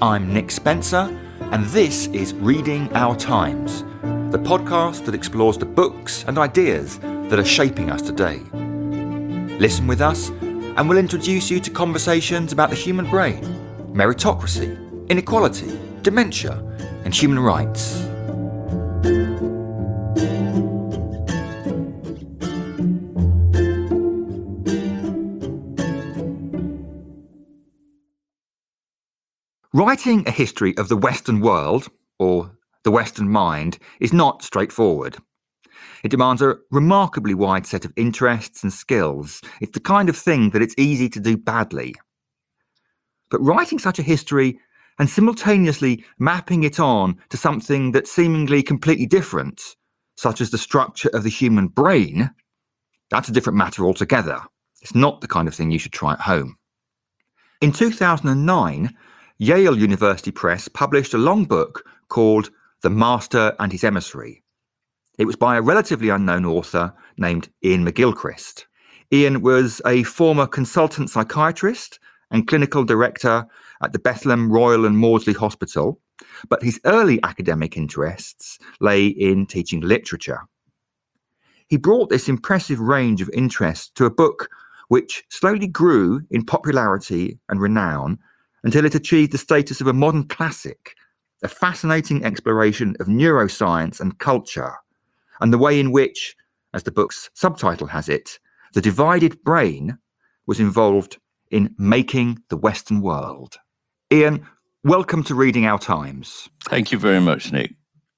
I'm Nick Spencer, and this is Reading Our Times, the podcast that explores the books and ideas that are shaping us today. Listen with us, and we'll introduce you to conversations about the human brain, meritocracy, inequality, dementia, and human rights. Writing a history of the Western world, or the Western mind, is not straightforward. It demands a remarkably wide set of interests and skills. It's the kind of thing that it's easy to do badly. But writing such a history and simultaneously mapping it on to something that's seemingly completely different, such as the structure of the human brain, that's a different matter altogether. It's not the kind of thing you should try at home. In 2009, Yale University Press published a long book called The Master and His Emissary. It was by a relatively unknown author named Iain McGilchrist. Iain was a former consultant psychiatrist and clinical director at the Bethlehem Royal and Maudsley Hospital, but his early academic interests lay in teaching literature. He brought this impressive range of interests to a book which slowly grew in popularity and renown until it achieved the status of a modern classic, a fascinating exploration of neuroscience and culture, and the way in which, as the book's subtitle has it, the divided brain was involved in making the Western world. Iain, welcome to Reading Our Times. Thank you very much, Nick.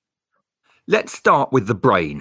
Let's start with the brain.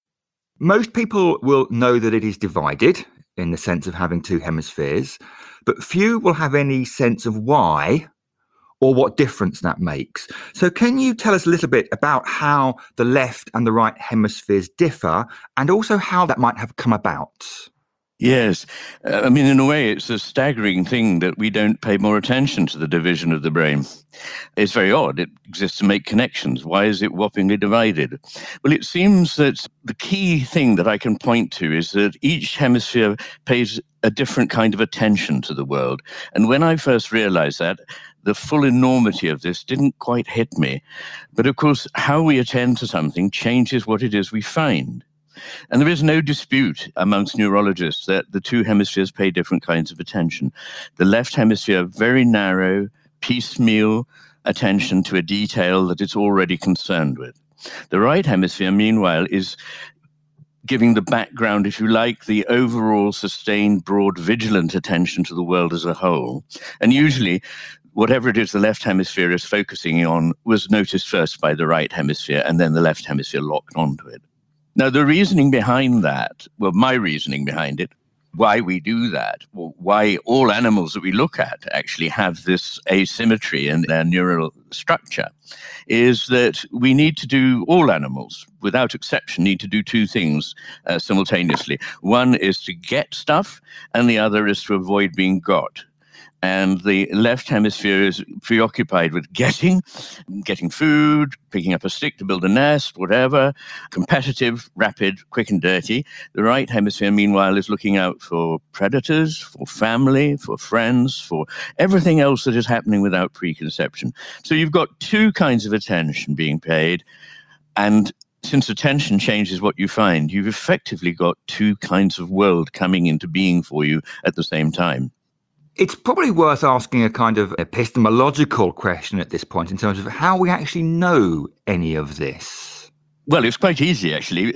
Most people will know that it is divided, in the sense of having two hemispheres, but few will have any sense of why or what difference that makes. So can you tell us a little bit about how the left and the right hemispheres differ, and also how that might have come about? Yes. In a way, it's a staggering thing that we don't pay more attention to the division of the brain. It's very odd. It exists to make connections. Why is it whoppingly divided? Well, it seems that the key thing that I can point to is that each hemisphere pays a different kind of attention to the world. And when I first realized that, the full enormity of this didn't quite hit me. But of course, how we attend to something changes what it is we find. And there is no dispute amongst neurologists that the two hemispheres pay different kinds of attention. The left hemisphere, very narrow, piecemeal attention to a detail that it's already concerned with. The right hemisphere, meanwhile, is giving the background, if you like, the overall sustained, broad, vigilant attention to the world as a whole. And usually, whatever it is the left hemisphere is focusing on was noticed first by the right hemisphere, and then the left hemisphere locked onto it. Now, the reasoning behind that, well, my reasoning behind it, why we do that, why all animals that we look at actually have this asymmetry in their neural structure, is that we need to do, all animals, without exception, need to do two things simultaneously. One is to get stuff, and the other is to avoid being got. And the left hemisphere is preoccupied with getting food, picking up a stick to build a nest, whatever, competitive, rapid, quick and dirty. The right hemisphere, meanwhile, is looking out for predators, for family, for friends, for everything else that is happening without preconception. So you've got two kinds of attention being paid, and since attention changes what you find, you've effectively got two kinds of world coming into being for you at the same time. It's probably worth asking a kind of epistemological question at this point in terms of how we actually know any of this. Well, it's quite easy, actually.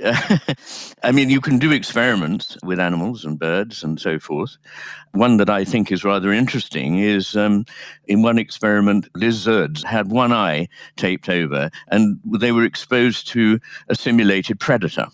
You can do experiments with animals and birds and so forth. One that I think is rather interesting is in one experiment, lizards had one eye taped over and they were exposed to a simulated predator.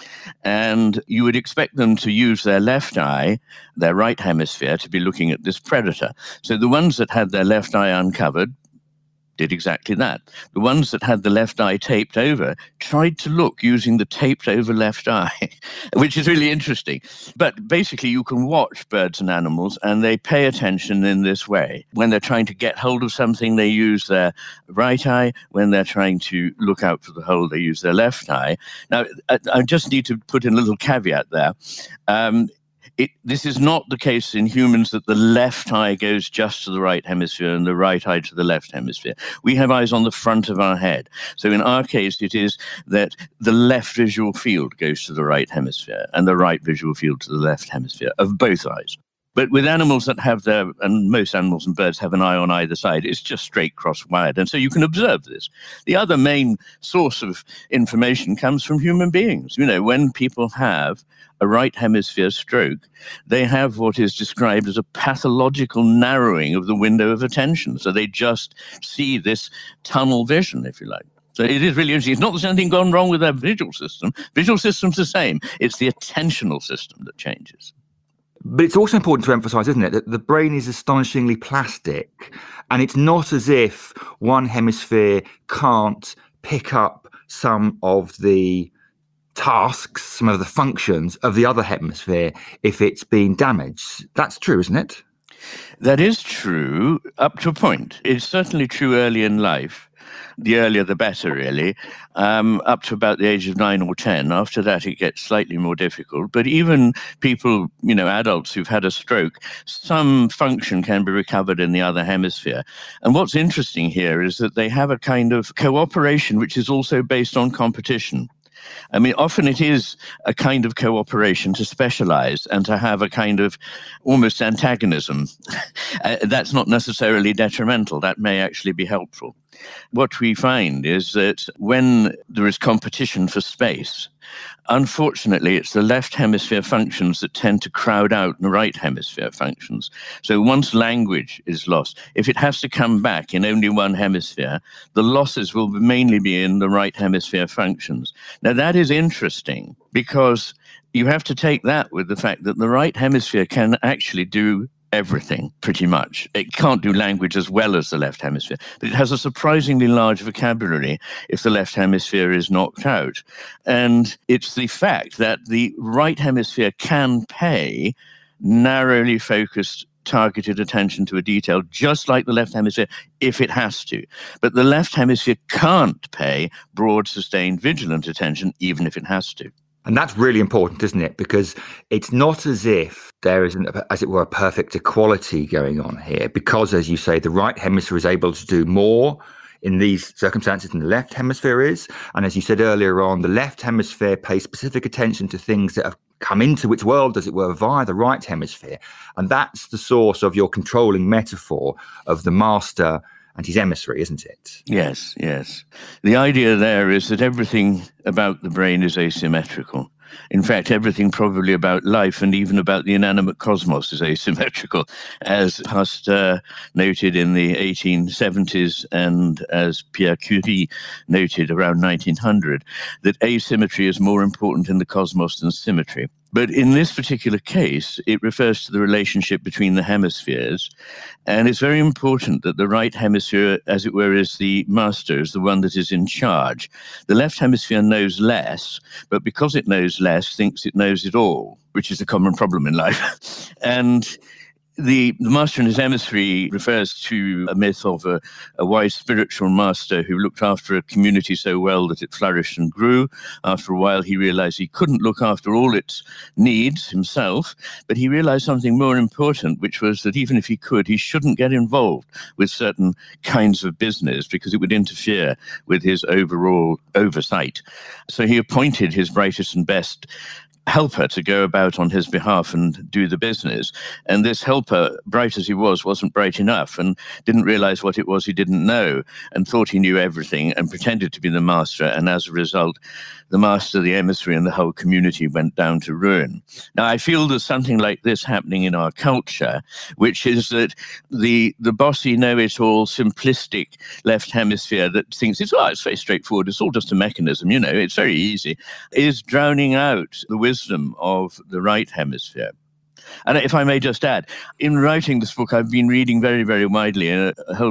And you would expect them to use their left eye, their right hemisphere, to be looking at this predator. So the ones that had their left eye uncovered did exactly that. The ones that had the left eye taped over tried to look using the taped over left eye, which is really interesting. But basically, you can watch birds and animals, and they pay attention in this way. When they're trying to get hold of something, they use their right eye. When they're trying to look out for the hole, they use their left eye. Now, I just need to put in a little caveat there. This is not the case in humans that the left eye goes just to the right hemisphere and the right eye to the left hemisphere. We have eyes on the front of our head. So in our case, it is that the left visual field goes to the right hemisphere and the right visual field to the left hemisphere of both eyes. But with animals that have and most animals and birds have an eye on either side, it's just straight cross-wired. And so you can observe this. The other main source of information comes from human beings. When people have a right hemisphere stroke, they have what is described as a pathological narrowing of the window of attention. So they just see this tunnel vision, if you like. So it is really interesting. It's not that there's anything gone wrong with their visual system. Visual system's the same. It's the attentional system that changes. But it's also important to emphasise, isn't it, that the brain is astonishingly plastic, and it's not as if one hemisphere can't pick up some of the tasks, some of the functions of the other hemisphere if it's been damaged. That's true, isn't it? That is true up to a point. It's certainly true early in life. The earlier the better, really, up to about the age of 9 or 10. After that, it gets slightly more difficult. But even people, adults who've had a stroke, some function can be recovered in the other hemisphere. And what's interesting here is that they have a kind of cooperation which is also based on competition. Often it is a kind of cooperation to specialize and to have a kind of almost antagonism. That's not necessarily detrimental. That may actually be helpful. What we find is that when there is competition for space, unfortunately, it's the left hemisphere functions that tend to crowd out the right hemisphere functions. So once language is lost, if it has to come back in only one hemisphere, the losses will mainly be in the right hemisphere functions. Now, that is interesting because you have to take that with the fact that the right hemisphere can actually do everything, pretty much. It can't do language as well as the left hemisphere, but it has a surprisingly large vocabulary if the left hemisphere is knocked out. And it's the fact that the right hemisphere can pay narrowly focused, targeted attention to a detail, just like the left hemisphere, if it has to. But the left hemisphere can't pay broad, sustained, vigilant attention, even if it has to. And that's really important, isn't it? Because it's not as if there isn't, as it were, a perfect equality going on here. Because, as you say, the right hemisphere is able to do more in these circumstances than the left hemisphere is. And as you said earlier on, the left hemisphere pays specific attention to things that have come into its world, as it were, via the right hemisphere. And that's the source of your controlling metaphor of the master and his emissary, isn't it? Yes, yes. The idea there is that everything about the brain is asymmetrical. In fact, everything probably about life and even about the inanimate cosmos is asymmetrical, as Pasteur noted in the 1870s and as Pierre Curie noted around 1900, that asymmetry is more important in the cosmos than symmetry. But in this particular case, it refers to the relationship between the hemispheres. And it's very important that the right hemisphere, as it were, is the master, is the one that is in charge. The left hemisphere knows less, but because it knows less, thinks it knows it all, which is a common problem in life. And the master and his emissary refers to a myth of a wise spiritual master who looked after a community so well that it flourished and grew. After a while, he realized he couldn't look after all its needs himself, but he realized something more important, which was that even if he could, he shouldn't get involved with certain kinds of business because it would interfere with his overall oversight. So he appointed his brightest and best helper to go about on his behalf and do the business. And this helper, bright as he was, wasn't bright enough and didn't realize what it was he didn't know and thought he knew everything and pretended to be the master. And as a result, the master, the emissary, and the whole community went down to ruin. Now, I feel there's something like this happening in our culture, which is that the bossy, know-it-all, simplistic left hemisphere that thinks it's very straightforward, it's all just a mechanism, it's very easy, is drowning out the wisdom of the right hemisphere. And if I may just add, in writing this book, I've been reading very, very widely a whole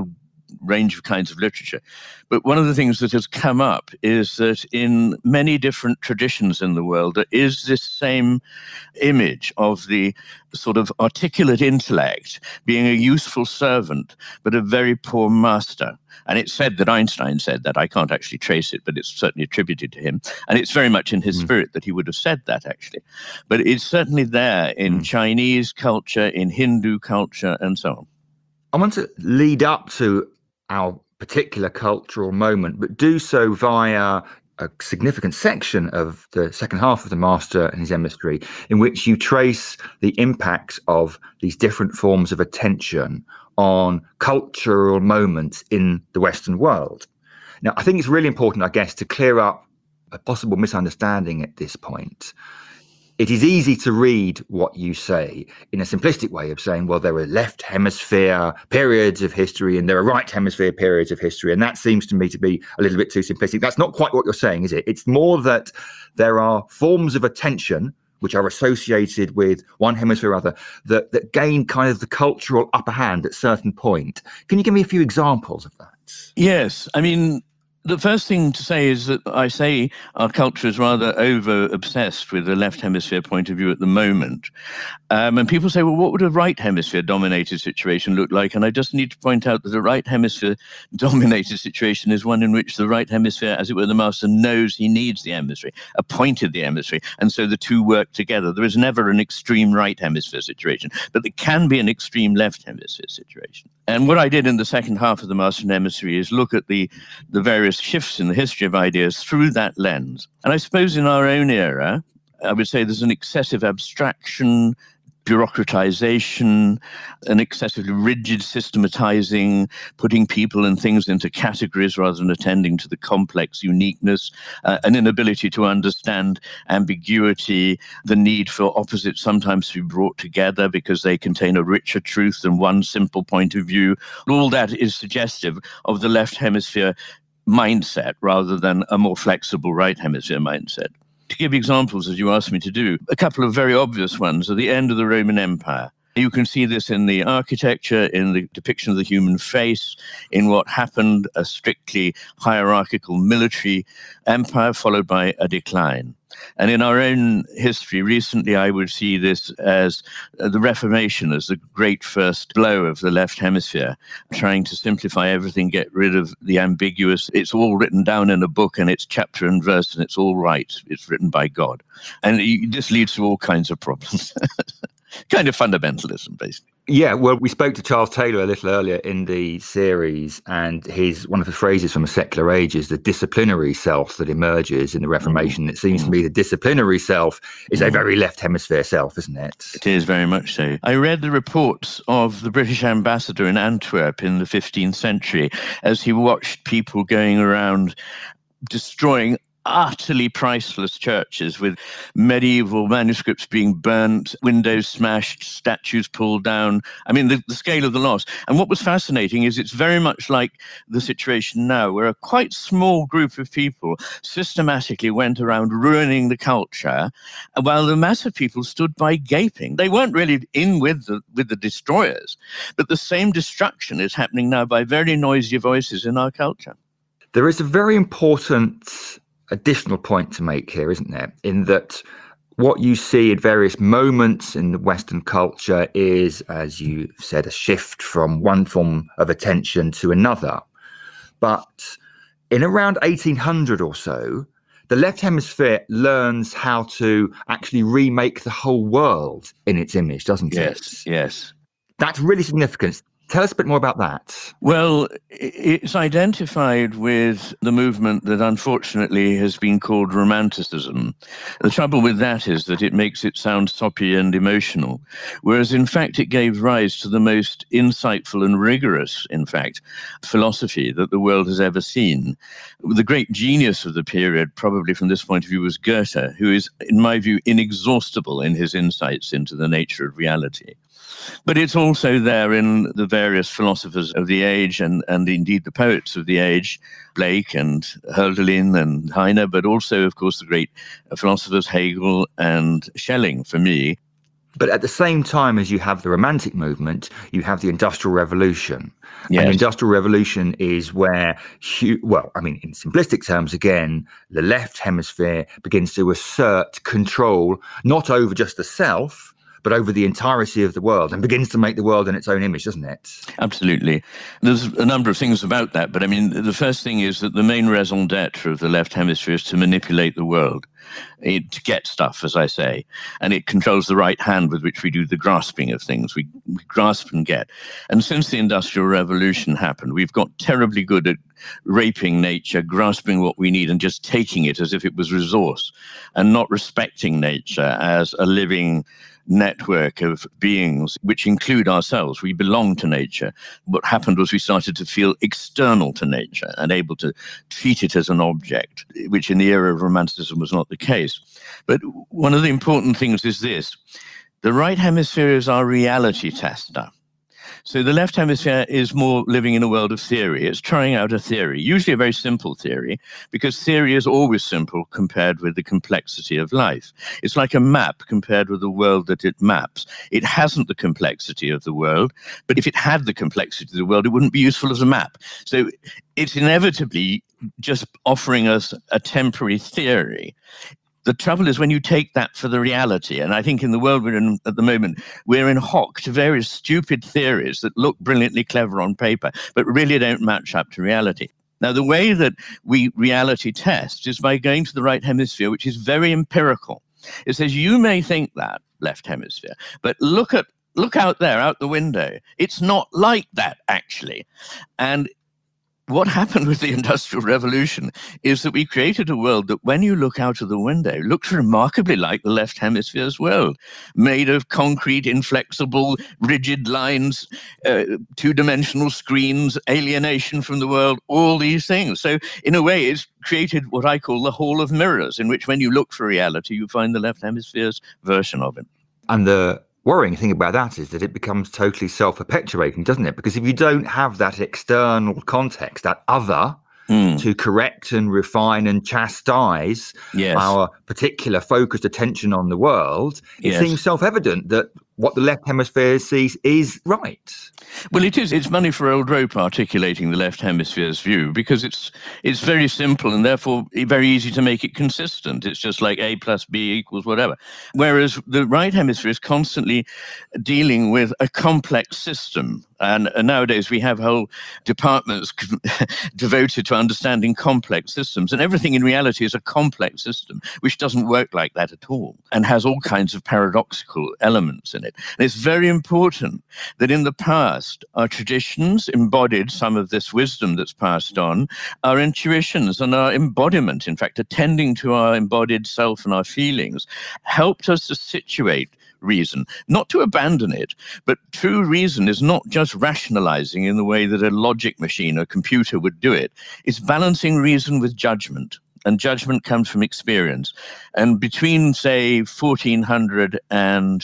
range of kinds of literature. But one of the things that has come up is that in many different traditions in the world, there is this same image of the sort of articulate intellect being a useful servant, but a very poor master. And it's said that Einstein said that. I can't actually trace it, but it's certainly attributed to him. And it's very much in his spirit that he would have said that, actually. But it's certainly there in Chinese culture, in Hindu culture, and so on. I want to lead up to our particular cultural moment, but do so via a significant section of the second half of The Master and His Emissary, in which you trace the impacts of these different forms of attention on cultural moments in the Western world. Now, I think it's really important, I guess, to clear up a possible misunderstanding at this point. It is easy to read what you say in a simplistic way of saying, well, there are left hemisphere periods of history and there are right hemisphere periods of history. And that seems to me to be a little bit too simplistic. That's not quite what you're saying, is it? It's more that there are forms of attention which are associated with one hemisphere or other that gain kind of the cultural upper hand at a certain point. Can you give me a few examples of that? Yes. I mean, the first thing to say is that I say our culture is rather over-obsessed with the left hemisphere point of view at the moment. And people say, well, what would a right hemisphere dominated situation look like? And I just need to point out that a right hemisphere dominated situation is one in which the right hemisphere, as it were, the master knows he needs the emissary, appointed the emissary, and so the two work together. There is never an extreme right hemisphere situation, but there can be an extreme left hemisphere situation. And what I did in the second half of The Master and Emissary is look at the various shifts in the history of ideas through that lens. And I suppose in our own era, I would say there's an excessive abstraction, bureaucratization, an excessively rigid systematizing, putting people and things into categories rather than attending to the complex uniqueness, an inability to understand ambiguity, the need for opposites sometimes to be brought together because they contain a richer truth than one simple point of view. All that is suggestive of the left hemisphere mindset rather than a more flexible right hemisphere mindset. To give examples, as you asked me to do, a couple of very obvious ones are the end of the Roman Empire. You can see this in the architecture, in the depiction of the human face, in what happened, a strictly hierarchical military empire followed by a decline. And in our own history, recently, I would see this as the Reformation, as the great first blow of the left hemisphere, trying to simplify everything, get rid of the ambiguous. It's all written down in a book and it's chapter and verse and it's all right. It's written by God. And this leads to all kinds of problems. Kind of fundamentalism, basically. Yeah, well, we spoke to Charles Taylor a little earlier in the series, and one of the phrases from A Secular Age is the disciplinary self that emerges in the Reformation. It seems to me the disciplinary self is a very left hemisphere self, isn't it? It is very much so. I read the reports of the British ambassador in Antwerp in the 15th century as he watched people going around destroying utterly priceless churches with medieval manuscripts being burnt, windows smashed, statues pulled down. I mean, the scale of the loss. And what was fascinating is it's very much like the situation now, where a quite small group of people systematically went around ruining the culture, while the mass of people stood by gaping. They weren't really in with the destroyers, but the same destruction is happening now by very noisy voices in our culture. There is a very important additional point to make here, isn't there? In that what you see at various moments in the Western culture is, as you said, a shift from one form of attention to another. But in around 1800 or so, the left hemisphere learns how to actually remake the whole world in its image, doesn't it? Yes. That's really significant. Tell us a bit more about that. Well, it's identified with the movement that unfortunately has been called Romanticism. The trouble with that is that it makes it sound soppy and emotional, whereas in fact it gave rise to the most insightful and rigorous, in fact, philosophy that the world has ever seen. The great genius of the period, probably from this point of view, was Goethe, who is, in my view, inexhaustible in his insights into the nature of reality. But it's also there in the various philosophers of the age and indeed the poets of the age, Blake and Hölderlin and Heine, but also, of course, the great philosophers Hegel and Schelling, for me. But at the same time as you have the Romantic movement, you have the Industrial Revolution. Yes. And the Industrial Revolution is where, in simplistic terms, again, the left hemisphere begins to assert control, not over just the self, but over the entirety of the world, and begins to make the world in its own image, doesn't it? Absolutely. There's a number of things about that, but the first thing is that the main raison d'etre of the left hemisphere is to manipulate the world, to get stuff, as I say, and it controls the right hand with which we do the grasping of things. We grasp and get. And since the Industrial Revolution happened, we've got terribly good at raping nature, grasping what we need and just taking it as if it was resource, and not respecting nature as a living network of beings which include ourselves. We belong to nature. What happened was we started to feel external to nature and able to treat it as an object, which in the era of Romanticism was not the case. But one of the important things is this: the right hemisphere is our reality tester. So the left hemisphere is more living in a world of theory. It's trying out a theory, usually a very simple theory, because theory is always simple compared with the complexity of life. It's like a map compared with the world that it maps. It hasn't the complexity of the world, but if it had the complexity of the world, it wouldn't be useful as a map. So it's inevitably just offering us a temporary theory. The trouble is when you take that for the reality, and I think in the world we're in at the moment, we're in hock to various stupid theories that look brilliantly clever on paper, but really don't match up to reality. Now, the way that we reality test is by going to the right hemisphere, which is very empirical. It says, you may think that, left hemisphere, but look out there, out the window. It's not like that, actually. And what happened with the Industrial Revolution is that we created a world that when you look out of the window, looks remarkably like the left hemisphere's world, made of concrete, inflexible, rigid lines, two-dimensional screens, alienation from the world, all these things. So in a way, it's created what I call the Hall of Mirrors, in which when you look for reality, you find the left hemisphere's version of it. And the worrying thing about that is that it becomes totally self-perpetuating, doesn't it? Because if you don't have that external context, that other, to correct and refine and chastise our particular focused attention on the world, it seems self-evident that what the left hemisphere sees is right. Well, it is. It's money for old rope articulating the left hemisphere's view, because it's very simple and therefore very easy to make it consistent. It's just like A plus B equals whatever. Whereas the right hemisphere is constantly dealing with a complex system. And nowadays we have whole departments devoted to understanding complex systems. And everything in reality is a complex system, which doesn't work like that at all and has all kinds of paradoxical elements in it. And it's very important that in the past, our traditions embodied some of this wisdom that's passed on. Our intuitions and our embodiment, in fact, attending to our embodied self and our feelings, helped us to situate reason, not to abandon it, but true reason is not just rationalizing in the way that a logic machine or computer would do it. It's balancing reason with judgment. And judgment comes from experience. And between, say, 1400 and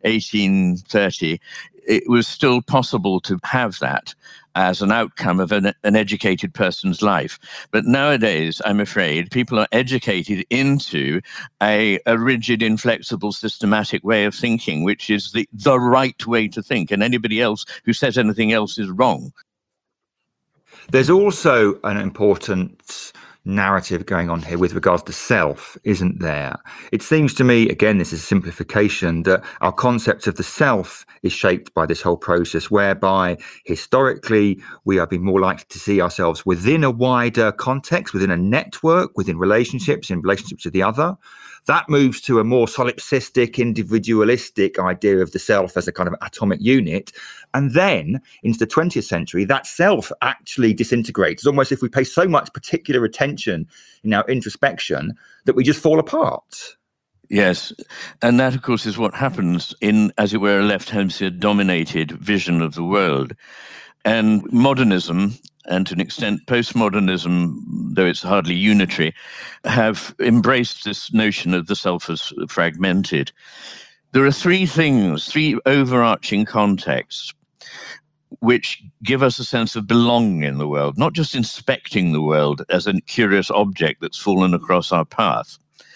1830, it was still possible to have that as an outcome of an educated person's life. But nowadays, I'm afraid, people are educated into a rigid, inflexible, systematic way of thinking, which is the right way to think. And anybody else who says anything else is wrong. There's also an important narrative going on here with regards to self, isn't there? It seems to me, again, this is a simplification, that our concept of the self is shaped by this whole process, whereby historically we have been more likely to see ourselves within a wider context, within a network, within relationships, in relationships with the other. That moves to a more solipsistic, individualistic idea of the self as a kind of atomic unit. And then into the 20th century, that self actually disintegrates. It's almost as if we pay so much particular attention in our introspection that we just fall apart. Yes. And that, of course, is what happens in, as it were, a left hemisphere dominated vision of the world. And modernism, and to an extent postmodernism, though it's hardly unitary, have embraced this notion of the self as fragmented. There are three overarching contexts which give us a sense of belonging in the world, not just inspecting the world as a curious object that's fallen across our path.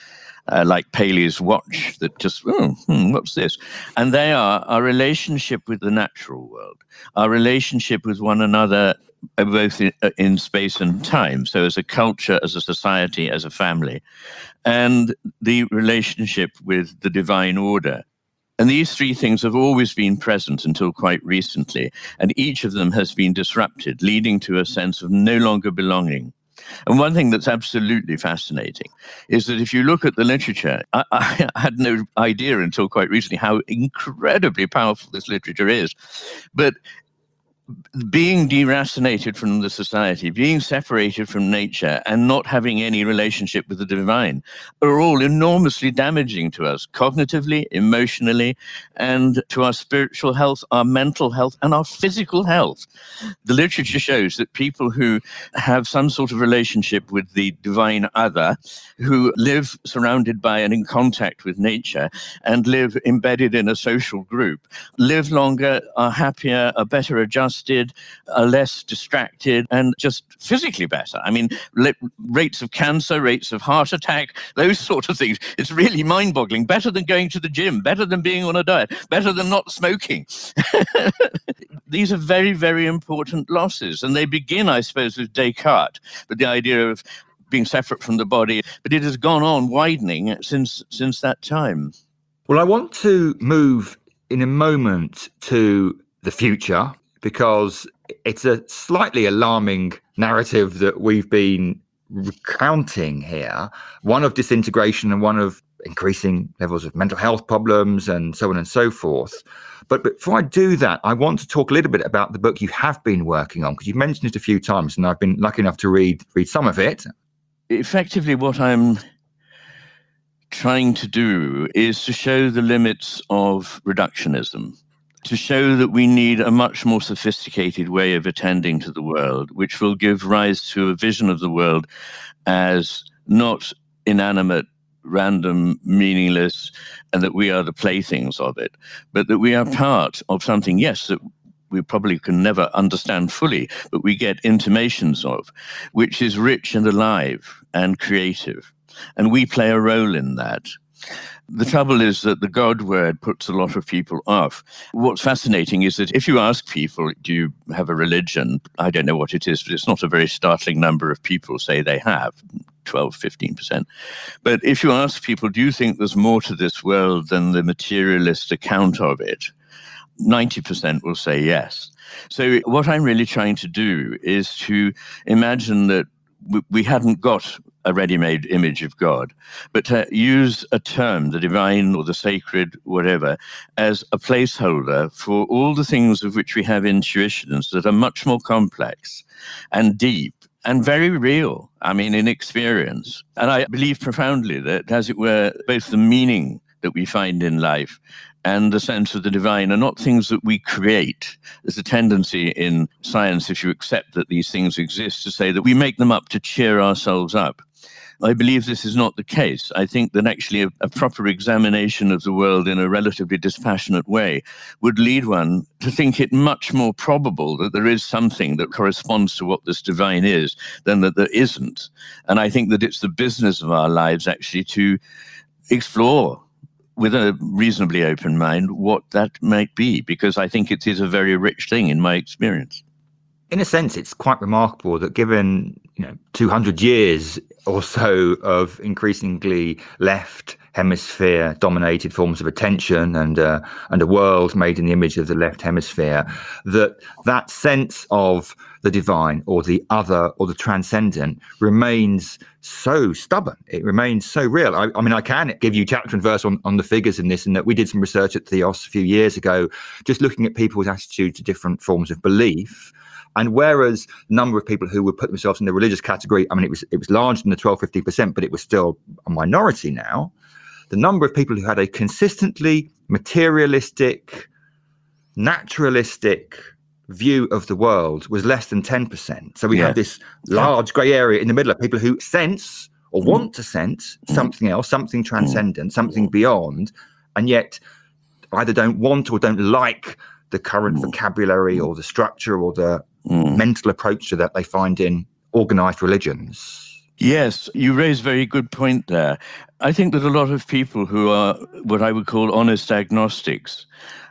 like Paley's watch that just, what's this? And they are our relationship with the natural world, our relationship with one another, both in space and time. So as a culture, as a society, as a family, and the relationship with the divine order. And these three things have always been present until quite recently, and each of them has been disrupted, leading to a sense of no longer belonging. And one thing that's absolutely fascinating is that if you look at the literature, I had no idea until quite recently how incredibly powerful this literature is. But being deracinated from the society, being separated from nature, and not having any relationship with the divine are all enormously damaging to us cognitively, emotionally, and to our spiritual health, our mental health, and our physical health. The literature shows that people who have some sort of relationship with the divine other, who live surrounded by and in contact with nature, and live embedded in a social group, live longer, are happier, are better adjusted, are less distracted, and just physically better. I mean, rates of cancer, rates of heart attack, those sort of things. It's really mind-boggling. Better than going to the gym, better than being on a diet, better than not smoking. These are very, very important losses. And they begin, I suppose, with Descartes, with the idea of being separate from the body. But it has gone on widening since that time. Well, I want to move in a moment to the future, because it's a slightly alarming narrative that we've been recounting here, one of disintegration and one of increasing levels of mental health problems and so on and so forth. But before I do that, I want to talk a little bit about the book you have been working on, because you've mentioned it a few times and I've been lucky enough to read some of it. Effectively, what I'm trying to do is to show the limits of reductionism, to show that we need a much more sophisticated way of attending to the world, which will give rise to a vision of the world as not inanimate, random, meaningless, and that we are the playthings of it, but that we are part of something, yes, that we probably can never understand fully, but we get intimations of, which is rich and alive and creative. And we play a role in that. The trouble is that the God word puts a lot of people off. What's fascinating is that if you ask people, do you have a religion? I don't know what it is, but it's not a very startling number of people say they have, 12, 15%. But if you ask people, do you think there's more to this world than the materialist account of it? 90% will say yes. So what I'm really trying to do is to imagine that we hadn't got a ready-made image of God, but to use a term, the divine or the sacred, whatever, as a placeholder for all the things of which we have intuitions that are much more complex and deep and very real, I mean, in experience. And I believe profoundly that, as it were, both the meaning that we find in life and the sense of the divine are not things that we create. There's a tendency in science, if you accept that these things exist, to say that we make them up to cheer ourselves up. I believe this is not the case. I think that actually a proper examination of the world in a relatively dispassionate way would lead one to think it much more probable that there is something that corresponds to what this divine is than that there isn't. And I think that it's the business of our lives actually to explore with a reasonably open mind what that might be, because I think it is a very rich thing in my experience. In a sense, it's quite remarkable that given 200 years or so of increasingly left hemisphere dominated forms of attention and a world made in the image of the left hemisphere, that sense of the divine or the other or the transcendent remains so stubborn. It remains so real. I mean, I can give you chapter and verse on the figures in this, and that we did some research at Theos a few years ago, just looking at people's attitude to different forms of belief. And whereas the number of people who would put themselves in the religious category, I mean, it was larger than the 12-15%, but it was still a minority now. The number of people who had a consistently materialistic, naturalistic view of the world was less than 10%. So we have this large grey area in the middle of people who sense or want to sense something else, something transcendent, something beyond, and yet either don't want or don't like the current vocabulary or the structure or the mental approach to that they find in organized religions. Yes, you raise a very good point there. I think that a lot of people who are what I would call honest agnostics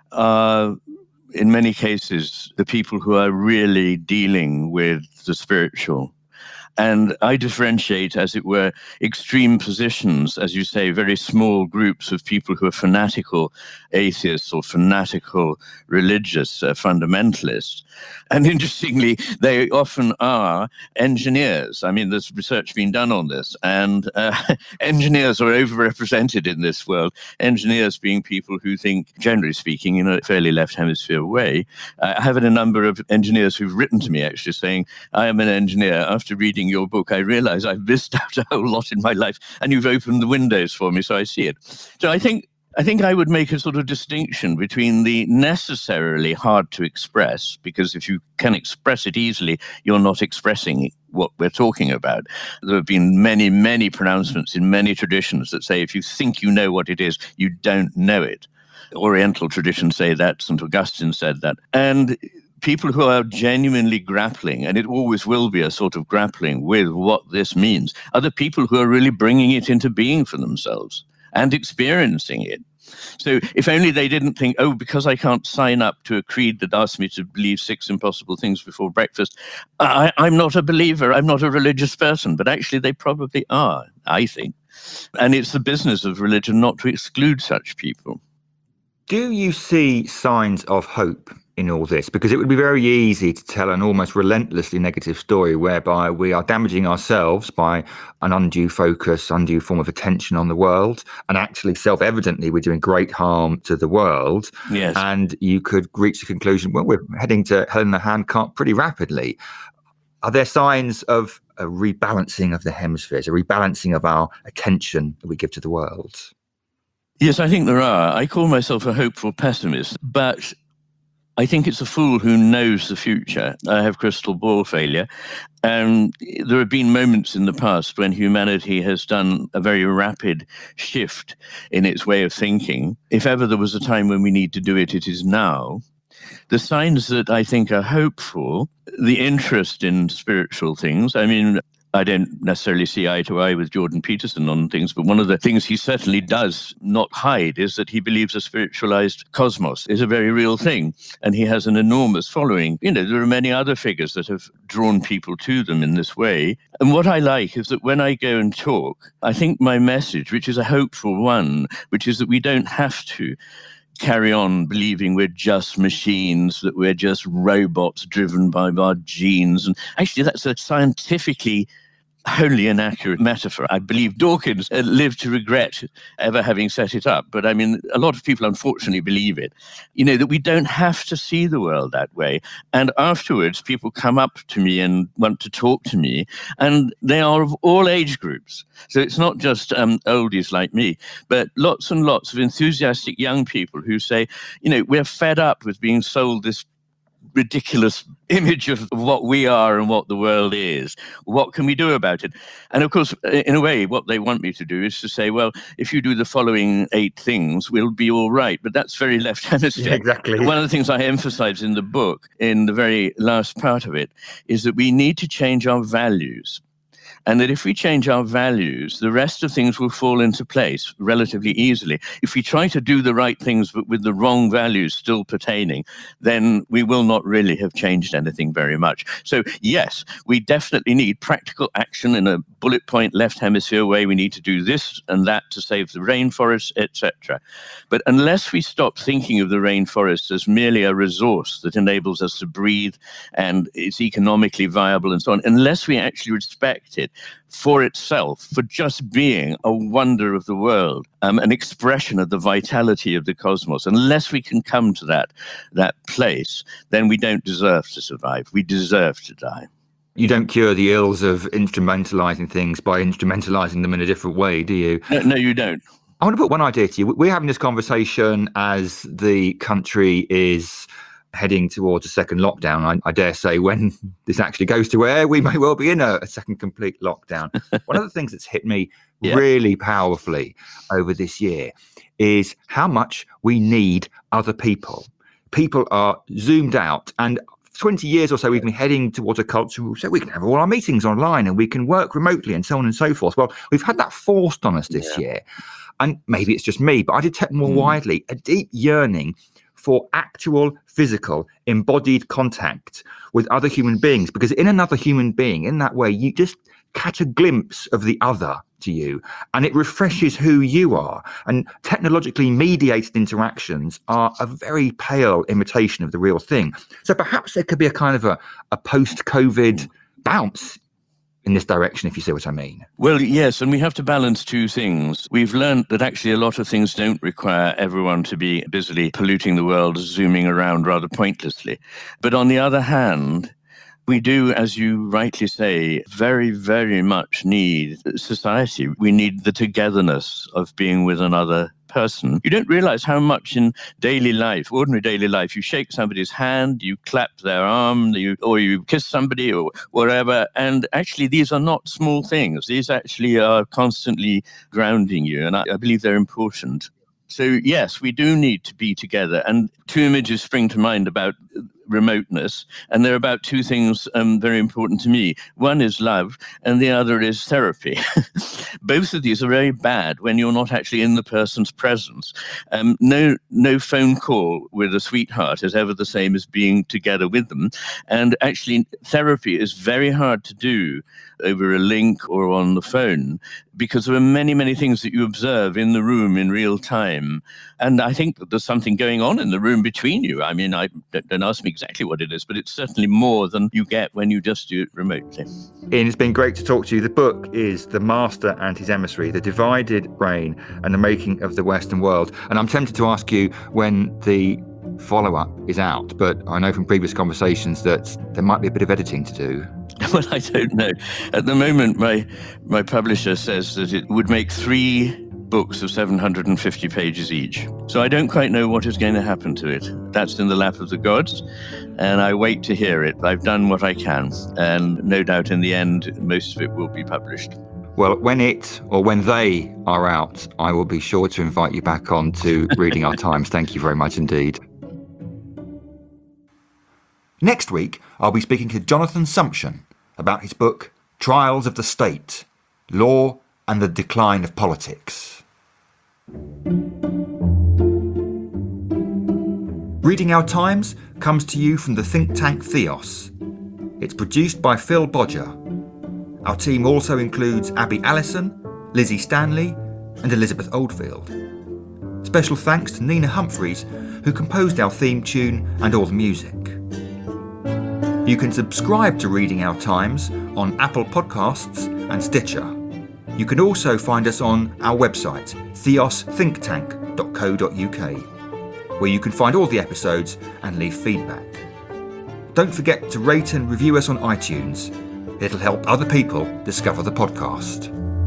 are, in many cases, the people who are really dealing with the spiritual. And I differentiate, as it were, extreme positions, as you say, very small groups of people who are fanatical atheists or fanatical religious fundamentalists. And interestingly, they often are engineers. I mean, there's research being done on this, and engineers are overrepresented in this world. Engineers being people who think, generally speaking, in a fairly left hemisphere way. I have a number of engineers who've written to me actually saying, I am an engineer. After reading your book, I realize I've missed out a whole lot in my life, and you've opened the windows for me, so I see it. So I think I would make a sort of distinction between the necessarily hard to express, because if you can express it easily, you're not expressing what we're talking about. There have been many, many pronouncements in many traditions that say if you think you know what it is, you don't know it. Oriental traditions say that, St. Augustine said that. And people who are genuinely grappling, and it always will be a sort of grappling with what this means, are the people who are really bringing it into being for themselves and experiencing it. So if only they didn't think, oh, because I can't sign up to a creed that asks me to believe 6 impossible things before breakfast, I'm not a believer, I'm not a religious person. But actually they probably are, I think. And it's the business of religion not to exclude such people. Do you see signs of hope in all this? Because it would be very easy to tell an almost relentlessly negative story whereby we are damaging ourselves by an undue focus, undue form of attention on the world, and actually self-evidently we're doing great harm to the world. Yes. And you could reach the conclusion, well, we're heading to hell in the handcart pretty rapidly. Are there signs of a rebalancing of the hemispheres, a rebalancing of our attention that we give to the world? Yes, I think there are. I call myself a hopeful pessimist, but I think it's a fool who knows the future. I have crystal ball failure. And there have been moments in the past when humanity has done a very rapid shift in its way of thinking. If ever there was a time when we need to do it, it is now. The signs that I think are hopeful, the interest in spiritual things. I mean, I don't necessarily see eye to eye with Jordan Peterson on things, but one of the things he certainly does not hide is that he believes a spiritualized cosmos is a very real thing, and he has an enormous following. You know, there are many other figures that have drawn people to them in this way. And what I like is that when I go and talk, I think my message, which is a hopeful one, which is that we don't have to carry on believing we're just machines, that we're just robots driven by our genes. And actually, that's a scientifically wholly inaccurate metaphor. I believe Dawkins lived to regret ever having set it up. But I mean, a lot of people unfortunately believe it. You know, that we don't have to see the world that way. And afterwards, people come up to me and want to talk to me, and they are of all age groups. So it's not just oldies like me, but lots and lots of enthusiastic young people who say, you know, we're fed up with being sold this ridiculous image of what we are and what the world is. What can we do about it? And of course, in a way, what they want me to do is to say, well, if you do the following 8 things, we'll be all right. But that's very left hemisphere. Yeah, exactly. One of the things I emphasize in the book, in the very last part of it, is that we need to change our values. And that if we change our values, the rest of things will fall into place relatively easily. If we try to do the right things but with the wrong values still pertaining, then we will not really have changed anything very much. So yes, we definitely need practical action in a bullet point left hemisphere way. We need to do this and that to save the rainforests, etc. But unless we stop thinking of the rainforest as merely a resource that enables us to breathe and it's economically viable and so on, unless we actually respect it for itself, for just being a wonder of the world, an expression of the vitality of the cosmos, unless we can come to that place, then we don't deserve to survive. We deserve to die. You don't cure the ills of instrumentalizing things by instrumentalizing them in a different way, do you? No, you don't. I want to put one idea to you. We're having this conversation as the country is heading towards a second lockdown. I dare say when this actually goes to air, we may well be in a second complete lockdown. One of the things that's hit me really powerfully over this year is how much we need other people. People are zoomed out, and 20 years or so, we've been heading towards a culture so we can have all our meetings online and we can work remotely and so on and so forth. Well, we've had that forced on us this year. And maybe it's just me, but I detect more widely a deep yearning for actual physical embodied contact with other human beings, because in another human being, in that way, you just catch a glimpse of the other to you, and it refreshes who you are. And technologically mediated interactions are a very pale imitation of the real thing. So perhaps there could be a kind of a post-COVID bounce in this direction, if you see what I mean. Well, yes, and we have to balance two things. We've learned that actually a lot of things don't require everyone to be busily polluting the world, zooming around rather pointlessly. But on the other hand, we do, as you rightly say, very, very much need society. We need the togetherness of being with another person. You don't realize how much in daily life, ordinary daily life, you shake somebody's hand, you clap their arm, or you kiss somebody or whatever. And actually, these are not small things. These actually are constantly grounding you. And I believe they're important. So, yes, we do need to be together. And two images spring to mind about remoteness, and they're about two things very important to me. One is love, and the other is therapy. Both of these are very bad when you're not actually in the person's presence. No phone call with a sweetheart is ever the same as being together with them. And actually, therapy is very hard to do over a link or on the phone, because there are many, many things that you observe in the room in real time. And I think that there's something going on in the room between you. I mean, don't ask me exactly what it is, but it's certainly more than you get when you just do it remotely. Ian, it's been great to talk to you. The book is The Master and His Emissary, The Divided Brain and the Making of the Western World. And I'm tempted to ask you when the follow-up is out, but I know from previous conversations that there might be a bit of editing to do. Well, I don't know. At the moment, my publisher says that it would make 3 books of 750 pages each. So I don't quite know what is going to happen to it. That's in the lap of the gods, and I wait to hear it. I've done what I can, and no doubt in the end, most of it will be published. Well, when it or when they are out, I will be sure to invite you back on to Reading Our Times. Thank you very much indeed. Next week, I'll be speaking to Jonathan Sumption about his book, Trials of the State, Law and the Decline of Politics. Reading Our Times comes to you from the think tank Theos. It's produced by Phil Bodger. Our team also includes Abby Allison, Lizzie Stanley and Elizabeth Oldfield. Special thanks to Nina Humphreys, who composed our theme tune and all the music. You can subscribe to Reading Our Times on Apple Podcasts and Stitcher. You can also find us on our website, theosthinktank.co.uk, where you can find all the episodes and leave feedback. Don't forget to rate and review us on iTunes. It'll help other people discover the podcast.